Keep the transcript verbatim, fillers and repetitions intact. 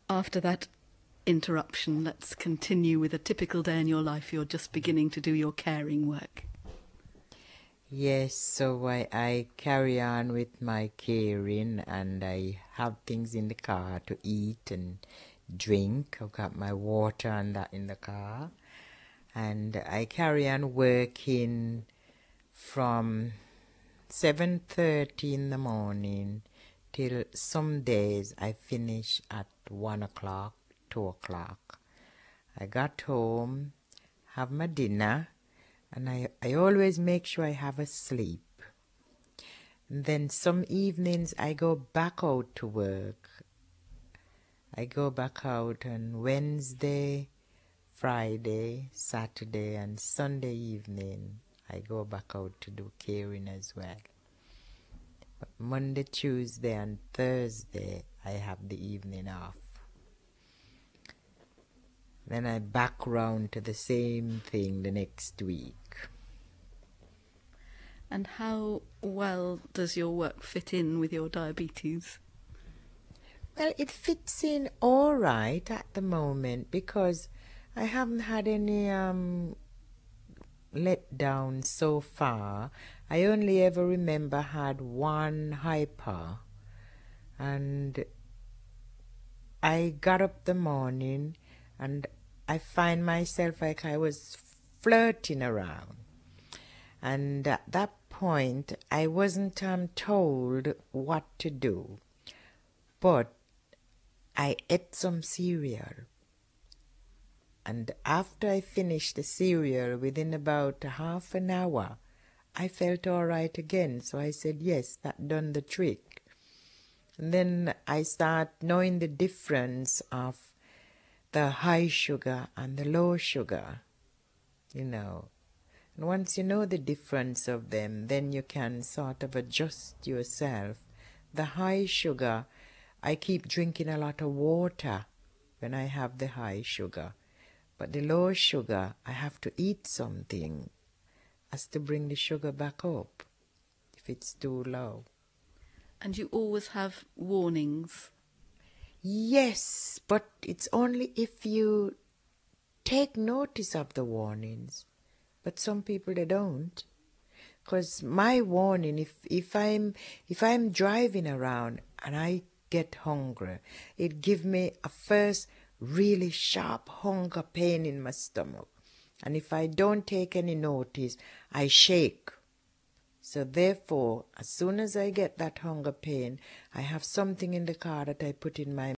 After that interruption, let's continue with a typical day in your life. You're just beginning to do your caring work. Yes, so I, I carry on with my caring, and I have things in the car to eat and drink. I've got my water and that in the car. And I carry on working from seven thirty in the morning till some days I finish at one o'clock, two o'clock. I got home, have my dinner, and I, I always make sure I have a sleep. And then some evenings I go back out to work. I go back out on Wednesday, Friday, Saturday, and Sunday evening. I go back out to do caring as well. But Monday, Tuesday, and Thursday, I have the evening off. Then I back round to the same thing the next week. And how well does your work fit in with your diabetes? Well, it fits in all right at the moment because I haven't had any um, letdown so far. I only ever remember had one hyper, and I got up the morning and I find myself like I was flirting around. And at that point, I wasn't um, told what to do. But I ate some cereal. And after I finished the cereal, within about half an hour, I felt all right again. So I said, yes, that done the trick. And then I start knowing the difference of the high sugar and the low sugar, you know. And once you know the difference of them, then you can sort of adjust yourself. The high sugar, I keep drinking a lot of water when I have the high sugar. But the low sugar, I have to eat something as to bring the sugar back up if it's too low. And you always have warnings? Yes, but it's only if you take notice of the warnings. But some people, they don't. Because my warning, if, if I'm if I'm driving around and I get hungry, it gives me a first really sharp hunger pain in my stomach. And if I don't take any notice, I shake. So therefore, as soon as I get that hunger pain, I have something in the car that I put in my